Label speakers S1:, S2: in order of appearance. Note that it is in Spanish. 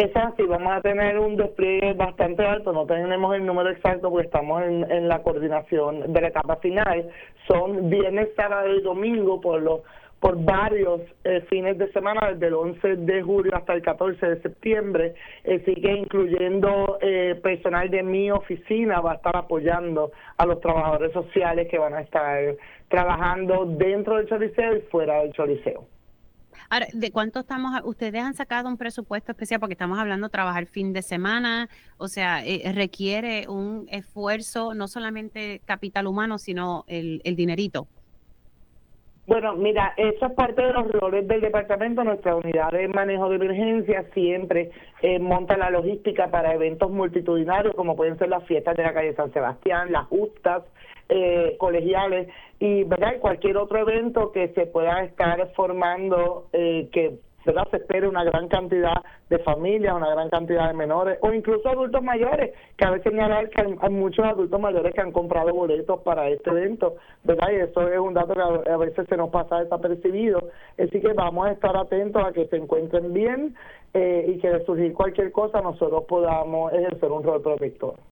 S1: Es así, vamos a tener un despliegue bastante alto, no tenemos el número exacto porque estamos en la coordinación de la etapa final. Son viernes, sábado y domingo por varios fines de semana, desde el 11 de julio hasta el 14 de septiembre, así que incluyendo personal de mi oficina va a estar apoyando a los trabajadores sociales que van a estar trabajando dentro del Choliseo y fuera del Choliseo.
S2: Ahora, ¿de cuánto estamos? ¿Ustedes han sacado un presupuesto especial? Porque estamos hablando de trabajar fin de semana, o sea, requiere un esfuerzo, no solamente capital humano, sino el dinerito.
S1: Bueno, mira, eso es parte de los roles del departamento. Nuestra unidad de manejo de emergencia siempre monta la logística para eventos multitudinarios, como pueden ser las fiestas de la calle San Sebastián, las justas colegiales y, ¿verdad?, cualquier otro evento que se pueda estar formando, que, ¿verdad?, se espere una gran cantidad de familias, una gran cantidad de menores o incluso adultos mayores, que a veces señalar que hay muchos adultos mayores que han comprado boletos para este evento, ¿verdad? Y eso es un dato que a veces se nos pasa desapercibido, así que vamos a estar atentos a que se encuentren bien y que de surgir cualquier cosa nosotros podamos ejercer un rol protector.